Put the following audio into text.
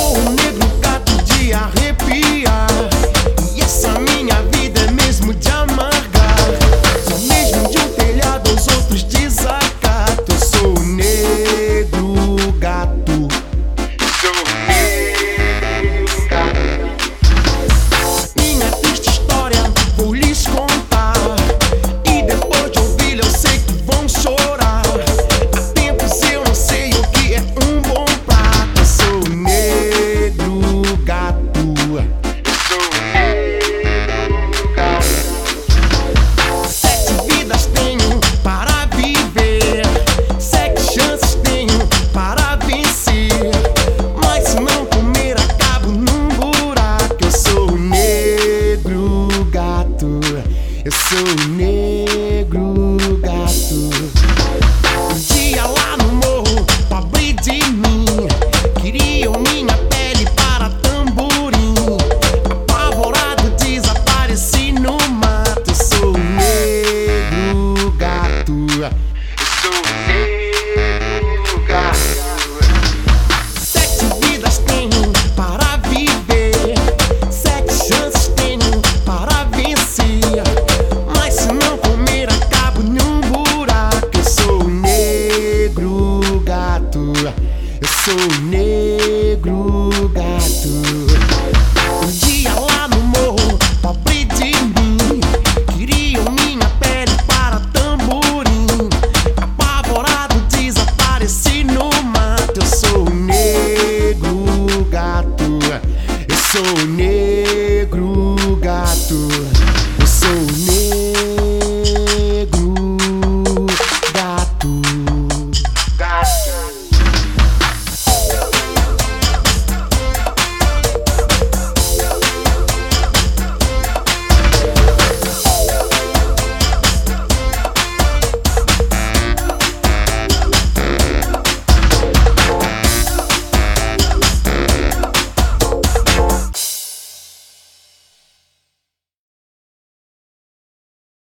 sou um negro gato de arrepiar, e essa minha vida é mesmo de amargar. Só mesmo de um telhado aos outros desacato. Eu sou o negro gato. Sou o negro gato. Minha triste história vou lhes contar, e depois de ouvi-la eu sei que vão chorar. Há tempos eu não sei o que é um bom prato. Eu sou o negro gato. Eu sou o negro gato. 7 vidas tenho para viver, 7 chances tenho para vencer, mas se não comer acabo num buraco. Eu sou o negro gato. Eu sou o negro gato. Um dia lá no morro, pobre de mim, queriam minha pele para tamborim. Apavorado desapareci no mato. Eu sou o negro gato. Eu sou o negro gato. 7 vidas tenho para viver, 7 chances tenho para vencer, mas se não comer acabo num buraco. Eu sou o negro gato. Eu sou o negro gato. Um dia lá no morro, pobre de mim, queriam minha pele para tamborim. Apavorado desapareci no mato. Eu sou o negro gato. Eu sou o negro